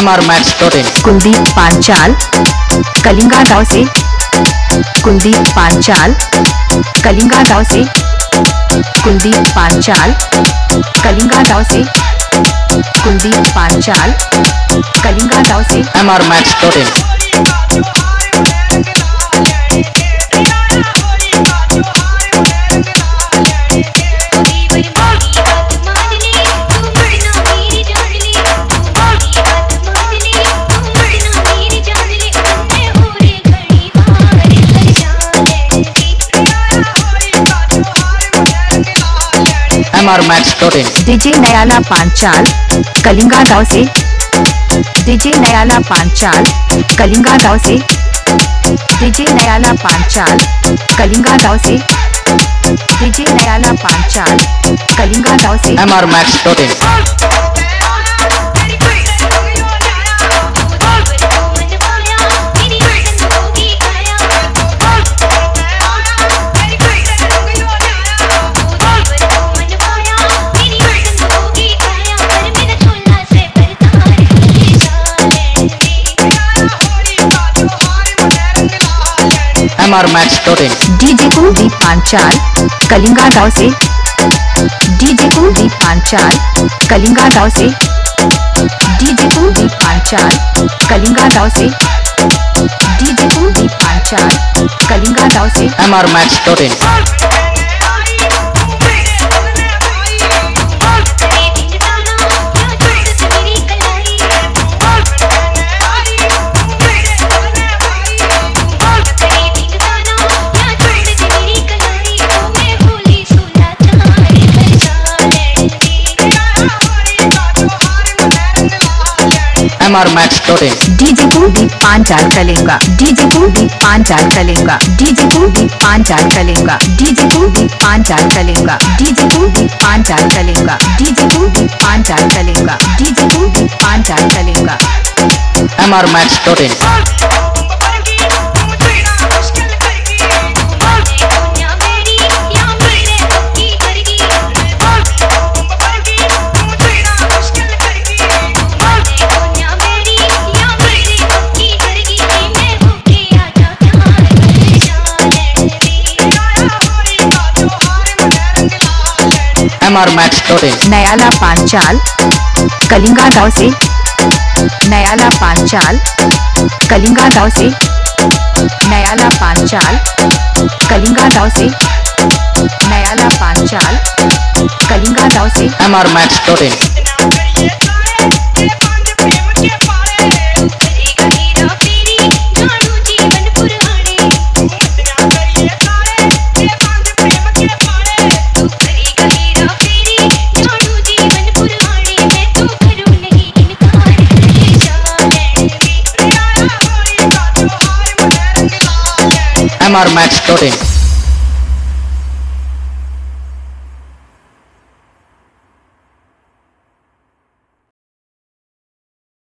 mrmax.in। Kuldeep Panchal Kalinga गांव से, कुलदीप पांचाल कलिंगा गांव से, कुलदीप पांचाल कलिंगा गांव से, कुलदीप पांचाल कलिंगा गांव से mrmax.in। mrmax.in। DJ नयाला Panchal Kalinga गांव से, डीजे नयाला पांचाल कलिंगा गांव से, डीजे नयाला पांचाल कलिंगा गांव से, डीजे नयाला पांचाल कलिंगा गांव से mrmax.in। mrmax.in। DJ Kuldeep Panchal Kalinga गांव से, डीजे कुलदीप पांचाल कलिंगा गांव से, डीजे कुलदीप पांचाल कलिंगा गांव से, डीजे कुलदीप पांचाल कलिंगा गांव से mrmax.in। mrmax.in। DJ Kuldeep Panchal Kalinga, DJ Kuldeep Panchal Kalinga, DJ Kuldeep Panchal Kalinga, DJ Kuldeep Panchal Kalinga, DJ Kuldeep Panchal Kalinga, DJ Kuldeep Panchal Kalinga, DJ Kuldeep Panchal Kalinga mrmax.in। mrmax.in। Nayala Panchal Kalinga गांव से, नयाला पांचाल कलिंगा गांव से, नयाला पांचाल कलिंगा गांव से, नयाला पांचाल कलिंगा गांव से mrmax.in। mrmax.in।